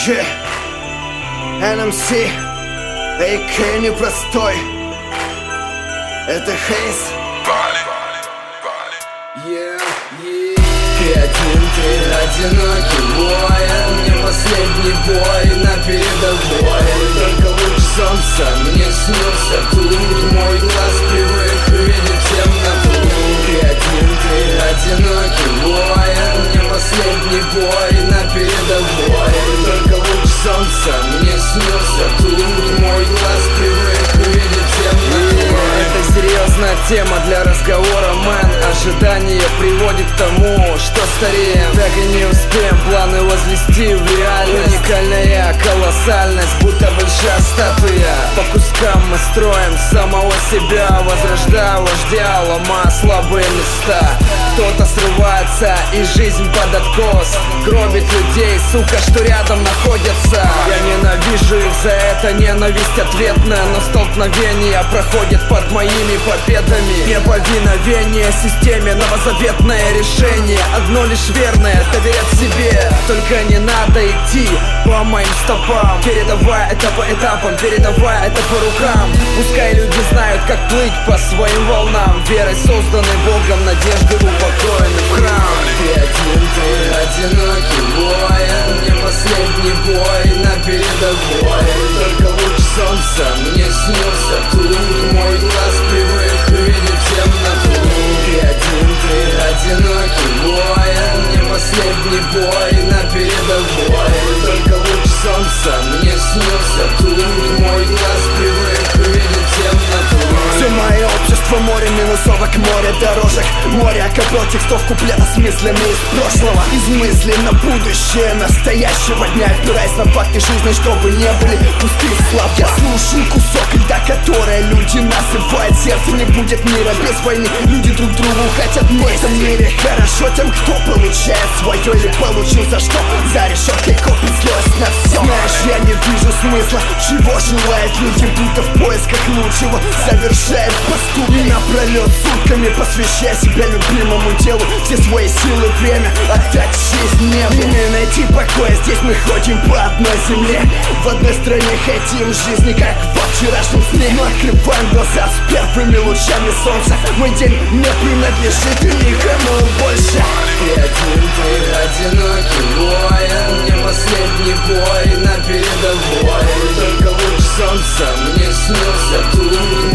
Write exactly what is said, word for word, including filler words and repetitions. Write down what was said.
Yeah. эн эм си, эй кей непростой. Это Хейс. Yeah, yeah. Ты один, ты одинокий воин, не последний бой на передовой. Только луч солнца мне снился тут, мой глаз привык видеть темноту. Ты один, ты одинокий воин, не последний бой на передовой. Только луч солнца мне снился тут, мой глаз привык видеть темноту. Это серьезная тема для разговора, мэн. Ожидание приводит к тому, что стареем. Так и не успеем планы возвести в реальность. Уникальная колоссальность, будто большая статуя. По кускам мы строим самого себя, возрождая вождя, ломая слабые места. Кто-то срывается и жизнь под откос, гробит людей, сука, что рядом находятся. Я ненавижу их за это, ненависть ответная, но столкновения проходят под моими победами. Неповиновение системе, новозаветное решение. Одно лишь верное, доверять себе. Только не надо идти по моим стопам, передавая это по этапам, передавая это по рукам. Пускай люди знают, как плыть по своим волнам, верой созданной Богом, надежды упокоены в храм. Ты один, ты одинокий воин, не последний бой на передовой. Только луч солнца мне снился тут, мой глаз привык видеть темноту. Ты один, ты одинокий воин, не последний бой на передовой. Только луч солнца мне снился тут, мой глаз привык видеть темноту. Все мое общество море минусовок, море дорожек, море окопел текстов, куплета с мыслями из прошлого, из мыслей на будущее настоящего дня, опираясь на факты жизни, чтобы не были пустые слов. Я слушаю кусок льда, который люди насыпают. Сердце не будет мира без войны, люди друг другу хотят в этом мире хорошо тем, кто получает свое или получил за что. За решеткой копит слез на все. Знаешь, я не вижу смысла, чего желают люди, будто в поисках лучшего совершает поступки напролет, сутками посвящая себя любимому делу, все свои силы, время отдать жизнь небу. И найти покой, здесь мы ходим по одной земле, в одной стране хотим жизни, как во вчерашнем сне. Но открываем глаза с первыми лучами солнца, мой день не принадлежит никому больше. Ты один, ты одинокий воин, не последний бой на передовой. Только луч солнца мне снился тут,